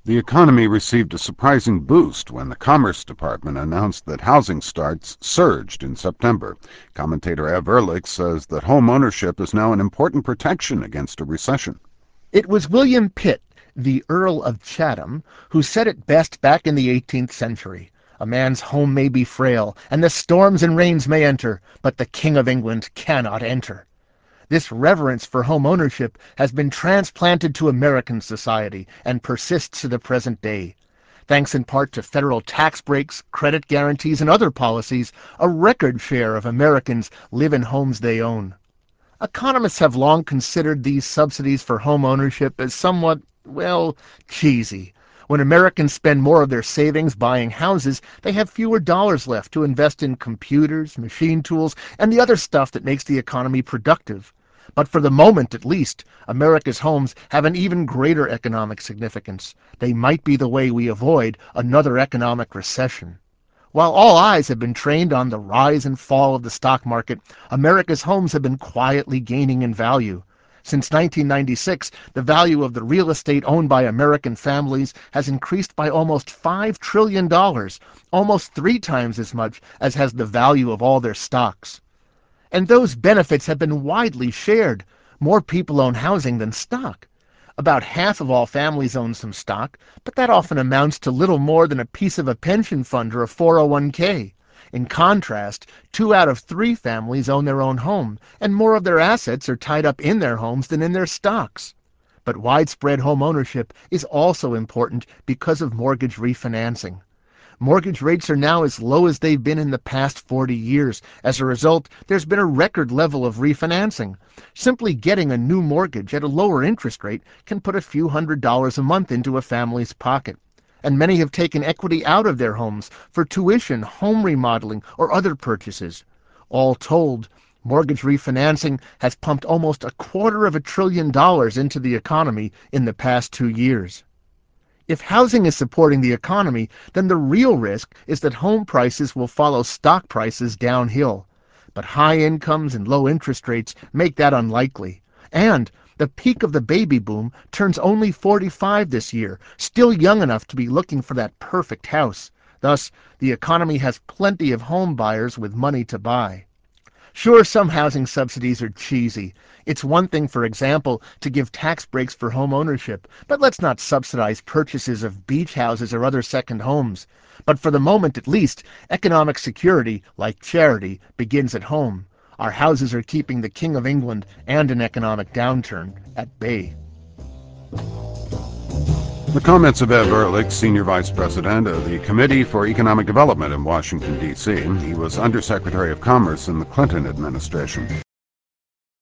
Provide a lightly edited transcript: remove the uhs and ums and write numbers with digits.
The economy received a surprising boost when the Commerce Department announced that housing starts surged in September. Commentator Ev Ehrlich says that home ownership is now an important protection against a recession. It was William Pitt, the Earl of Chatham, who said it best back in the 18th century. A man's home may be frail, and the storms and rains may enter, but the King of England cannot enter. This reverence for home ownership has been transplanted to American society and persists to the present day. Thanks in part to federal tax breaks, credit guarantees, and other policies, a record share of Americans live in homes they own. Economists have long considered these subsidies for home ownership as somewhat, well, cheesy. When Americans spend more of their savings buying houses, they have fewer dollars left to invest in computers, machine tools, and the other stuff that makes the economy productive. But for the moment, at least, America's homes have an even greater economic significance. They might be the way we avoid another economic recession. While all eyes have been trained on the rise and fall of the stock market, America's homes have been quietly gaining in value. Since 1996, the value of the real estate owned by American families has increased by almost $5 trillion, almost 3 times as much as has the value of all their stocks. And those benefits have been widely shared. More people own housing than stock. About half of all families own some stock, but that often amounts to little more than a piece of a pension fund or a 401k. In contrast, 2 out of 3 families own their own home, and more of their assets are tied up in their homes than in their stocks. But widespread home ownership is also important because of mortgage refinancing. Mortgage rates are now as low as they've been in the past 40 years. As a result, there's been a record level of refinancing. Simply getting a new mortgage at a lower interest rate can put a few $100s a month into a family's pocket. And many have taken equity out of their homes for tuition, home remodeling, or other purchases. All told, mortgage refinancing has pumped almost $250 billion into the economy in the past 2 years. If housing is supporting the economy, then the real risk is that home prices will follow stock prices downhill. But high incomes and low interest rates make that unlikely. And the peak of the baby boom turns only 45 this year, still young enough to be looking for that perfect house. Thus, the economy has plenty of home buyers with money to buy. Sure, some housing subsidies are cheesy. It's one thing, for example, to give tax breaks for home ownership, but let's not subsidize purchases of beach houses or other second homes. But for the moment at least, economic security, like charity, begins at home. Our houses are keeping the King of England and an economic downturn at bay. The comments of Ev Ehrlich, Senior Vice President of the Committee for Economic Development in Washington, D.C. He was Undersecretary of Commerce in the Clinton administration.